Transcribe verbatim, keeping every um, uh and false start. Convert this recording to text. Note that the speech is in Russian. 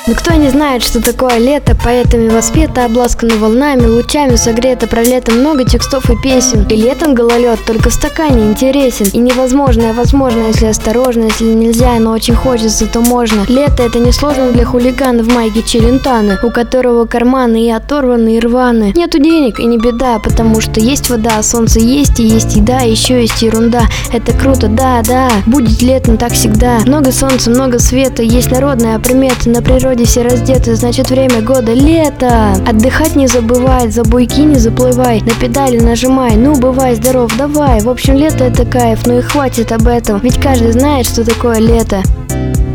Но кто не знает, что такое лето, поэтами воспето, обласкано волнами, лучами согрето, про лето много текстов и песен. И летом гололед только в стакане интересен. И невозможное возможно, если осторожно, если нельзя, но очень хочется, то можно. Лето — это несложно для хулигана в майке Челентано, у которого карманы и оторваны, и рваны. Нету денег, и не беда, потому что есть вода, солнце есть, и есть еда, и еще есть ерунда. Это круто, да, да, будет летом так всегда. Много солнца, много света, есть народная примета. На природе все раздеты, значит время года лето. Отдыхать не забывай, за буйки не заплывай, на педали нажимай, ну бывай здоров, давай. В общем, лето — это кайф, ну и хватит об этом, ведь каждый знает, что такое лето.